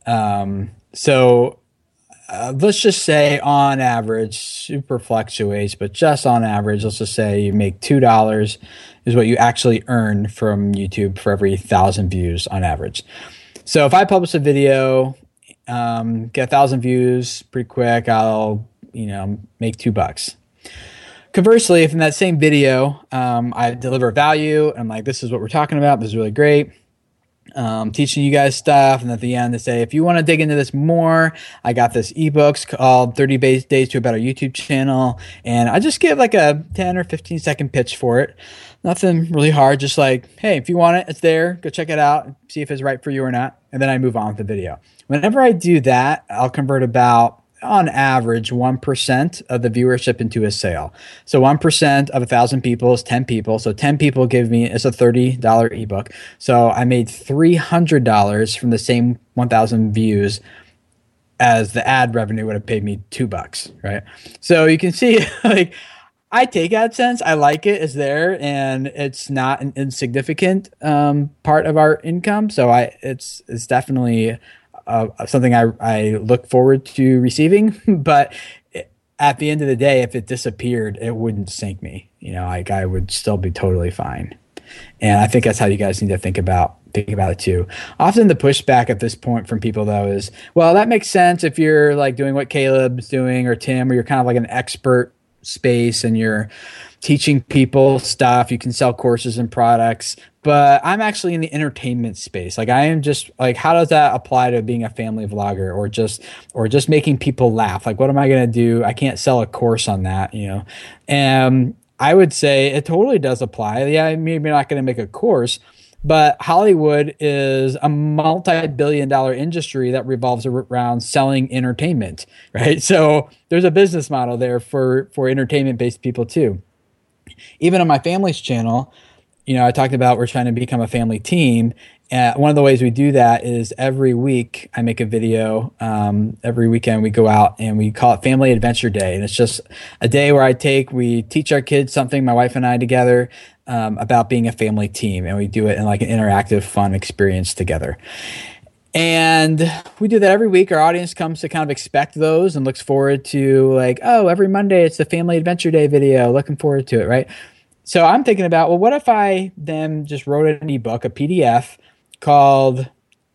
So let's just say on average, super fluctuates, but just on average, let's just say you make $2 is what you actually earn from YouTube for every 1,000 views on average. So if I publish a video, get 1,000 views pretty quick, I'll, make $2. Conversely, if in that same video, I deliver value, I'm like, this is what we're talking about, this is really great, teaching you guys stuff, and at the end they say, if you want to dig into this more, I got this ebooks called 30 Days to a Better YouTube Channel, and I just give like a 10 or 15 second pitch for it. Nothing really hard, just like, hey, if you want it, it's there, go check it out, see if it's right for you or not, and then I move on with the video. Whenever I do that, I'll convert about, on average, 1% of the viewership into a sale. So 1% of 1,000 people is 10 people. So 10 people give me, it's a $30 ebook. So I made $300 from the same 1,000 views as the ad revenue would have paid me $2, right? So you can see, like, I take AdSense. I like it. It's there, and it's not an insignificant part of our income. So it's definitely something I look forward to receiving, but at the end of the day, if it disappeared, it wouldn't sink me. I would still be totally fine. And I think that's how you guys need to think about it too. Often the pushback at this point from people though is, well, that makes sense if you're like doing what Caleb's doing or Tim, or you're kind of like an expert space and you're teaching people stuff, you can sell courses and products, but I'm actually in the entertainment space. Like I am just like, how does that apply to being a family vlogger or just making people laugh? Like, what am I going to do? I can't sell a course on that, And I would say it totally does apply. Yeah, maybe not going to make a course, but Hollywood is a multi-billion-dollar industry that revolves around selling entertainment, right? So there's a business model there for entertainment-based people too. Even on my family's channel, I talked about we're trying to become a family team. One of the ways we do that is every week I make a video. Every weekend we go out and we call it Family Adventure Day. And it's just a day where we teach our kids something, my wife and I together, about being a family team. And we do it in like an interactive, fun experience together. And we do that every week. Our audience comes to kind of expect those and looks forward to like, oh, every Monday it's the Family Adventure Day video. Looking forward to it, right? So I'm thinking about, well, what if I then just wrote an ebook, a PDF called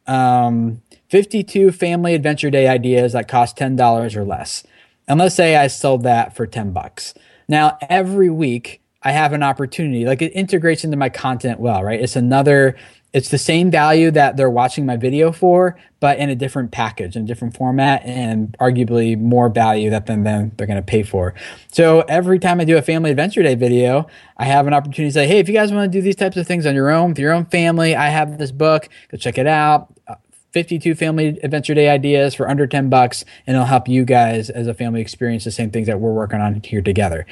52 Family Adventure Day Ideas that cost $10 or less. And let's say I sold that for $10. Now, every week I have an opportunity, like it integrates into my content well, right? It's the same value that they're watching my video for, but in a different package, in a different format, and arguably more value that then they're going to pay for. So every time I do a Family Adventure Day video, I have an opportunity to say, hey, if you guys want to do these types of things on your own, with your own family, I have this book. Go check it out. 52 Family Adventure Day ideas for under $10, and it'll help you guys as a family experience the same things that we're working on here together.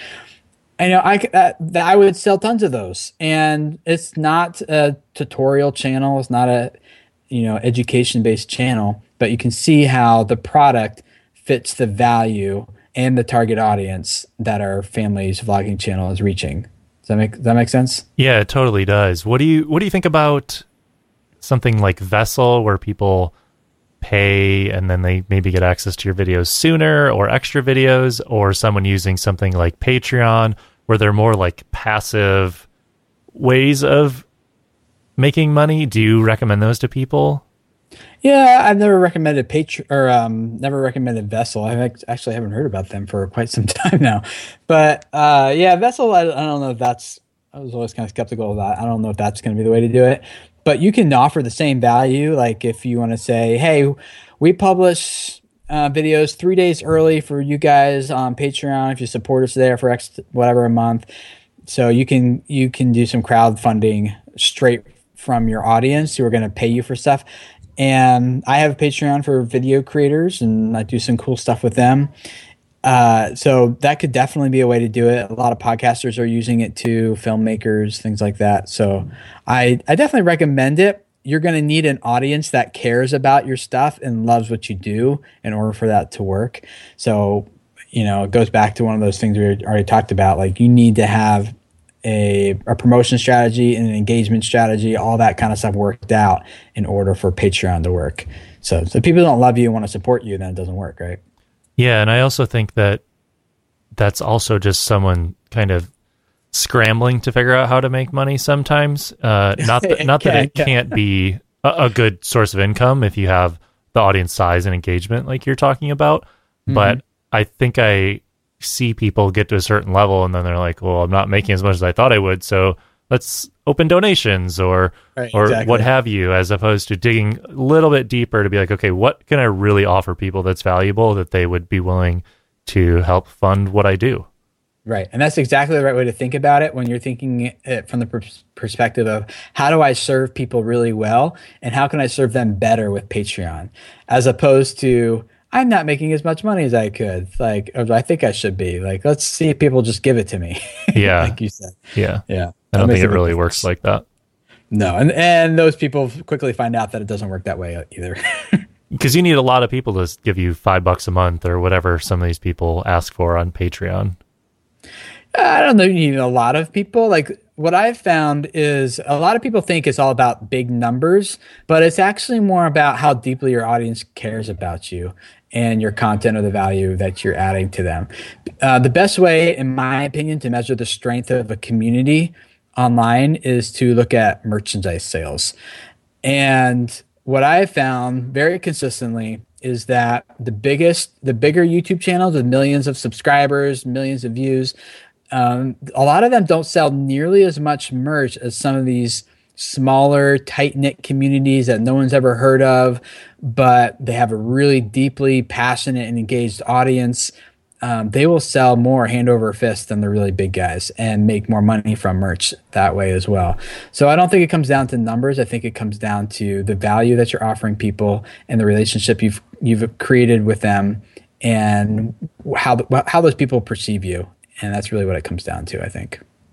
I would sell tons of those, and it's not a tutorial channel. It's not a, education-based channel, but you can see how the product fits the value and the target audience that our family's vlogging channel is reaching. Does that make sense? Yeah, it totally does. What do you think about something like Vessel, where people pay and then they maybe get access to your videos sooner, or extra videos, or someone using something like Patreon, where they're more like passive ways of making money? Do you recommend those to people? Yeah, I've never recommended never recommended Vessel. I actually haven't heard about them for quite some time now. But yeah, Vessel, I don't know if I was always kind of skeptical of that. I don't know if that's going to be the way to do it. But you can offer the same value. Like if you want to say, hey, we publish videos 3 days early for you guys on Patreon if you support us there for X whatever a month. So you can do some crowdfunding straight from your audience who are going to pay you for stuff. And I have a Patreon for video creators, and I do some cool stuff with them. So that could definitely be a way to do it. A lot of podcasters are using it too, filmmakers, things like that. So I definitely recommend it. You're going to need an audience that cares about your stuff and loves what you do in order for that to work. So, it goes back to one of those things we already talked about. Like you need to have a promotion strategy and an engagement strategy, all that kind of stuff worked out in order for Patreon to work. So if people don't love you and want to support you, then it doesn't work, right? Yeah, and I also think that that's also just someone kind of scrambling to figure out how to make money sometimes. Not that it can't be a good source of income if you have the audience size and engagement like you're talking about. Mm-hmm. But I think I see people get to a certain level and then they're like, well, I'm not making as much as I thought I would, so let's open donations or exactly. What have you, as opposed to digging a little bit deeper to be like, okay, what can I really offer people that's valuable that they would be willing to help fund what I do? Right. And that's exactly the right way to think about it when you're thinking it from the perspective of how do I serve people really well and how can I serve them better with Patreon, as opposed to I'm not making as much money as I could. Like, I think I should be. Like, let's see if people just give it to me. Yeah. Like you said. Yeah. Yeah. I don't think it really works like that. No. And those people quickly find out that it doesn't work that way either. Because you need a lot of people to give you $5 a month or whatever some of these people ask for on Patreon. I don't know. You need a lot of people. Like what I've found is a lot of people think it's all about big numbers, but it's actually more about how deeply your audience cares about you and your content or the value that you're adding to them. The best way, in my opinion, to measure the strength of a community online is to look at merchandise sales. And what I have found very consistently is that the bigger YouTube channels with millions of subscribers, millions of views, a lot of them don't sell nearly as much merch as some of these smaller, tight-knit communities that no one's ever heard of, but they have a really deeply passionate and engaged audience. They will sell more hand over fist than the really big guys and make more money from merch that way as well. So I don't think it comes down to numbers. I think it comes down to the value that you're offering people and the relationship you've created with them and how those people perceive you. And that's really what it comes down to, I think.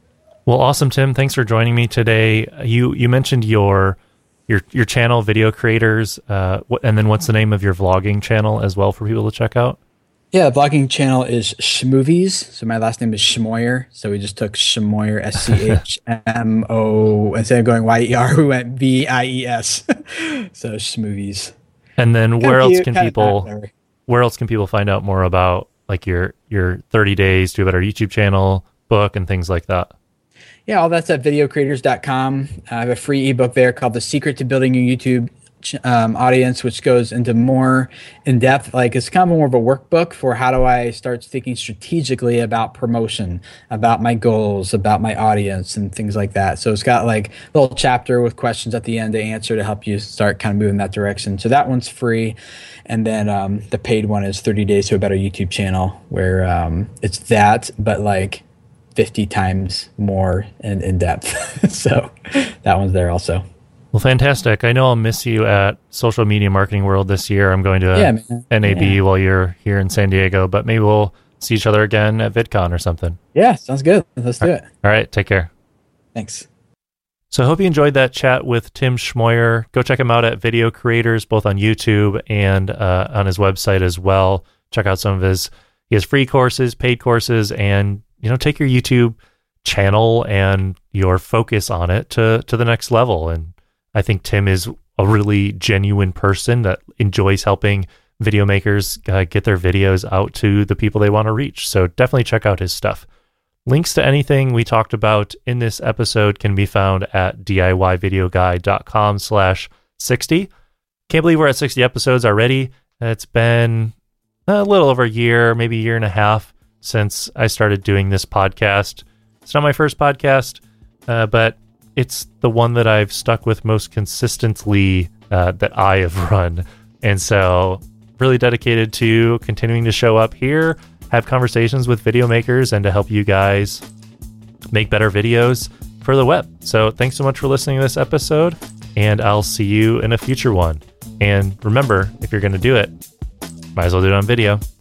Well, awesome, Tim. Thanks for joining me today. You mentioned your channel, Video Creators, and then what's the name of your vlogging channel as well for people to check out? Yeah, the vlogging channel is Schmovies. So my last name is Schmoyer. So we just took Schmoyer, SCHMO. Instead of going YER, we went VIES. So Schmovies. And then where else can people find out more about like your 30 days to a better YouTube channel, book, and things like that? Yeah, all that's at videocreators.com. I have a free ebook there called The Secret to Building Your YouTube Audience, which goes into more in depth. Like it's kind of more of a workbook for how do I start thinking strategically about promotion, about my goals, about my audience, and things like that. So it's got like a little chapter with questions at the end to answer to help you start kind of moving that direction. So that one's free. And then the paid one is 30 Days to a Better YouTube Channel, where it's that, but like 50 times more in depth. So that one's there also. Well, fantastic. I know I'll miss you at Social Media Marketing World this year. I'm going to NAB while you're here in San Diego, but maybe we'll see each other again at VidCon or something. Yeah, sounds good. Let's do it. All right. Take care. Thanks. So I hope you enjoyed that chat with Tim Schmoyer. Go check him out at Video Creators, both on YouTube and on his website as well. Check out some of he has free courses, paid courses, and take your YouTube channel and your focus on it to the next level. And I think Tim is a really genuine person that enjoys helping video makers get their videos out to the people they want to reach. So definitely check out his stuff. Links to anything we talked about in this episode can be found at DIYvideoguy.com/60. Can't believe we're at 60 episodes already. It's been a little over a year, maybe a year and a half since I started doing this podcast. It's not my first podcast, but it's the one that I've stuck with most consistently that I have run. And so really dedicated to continuing to show up here, have conversations with video makers, and to help you guys make better videos for the web. So thanks so much for listening to this episode, and I'll see you in a future one. And remember, if you're going to do it, might as well do it on video.